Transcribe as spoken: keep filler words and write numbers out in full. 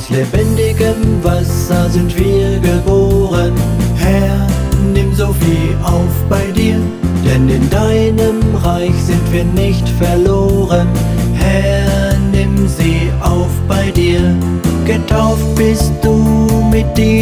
Aus lebendigem Wasser sind wir geboren. Herr, nimm Sophie auf bei dir, denn in deinem Reich sind wir nicht verloren. Herr, nimm sie auf bei dir, getauft bist du mit dir.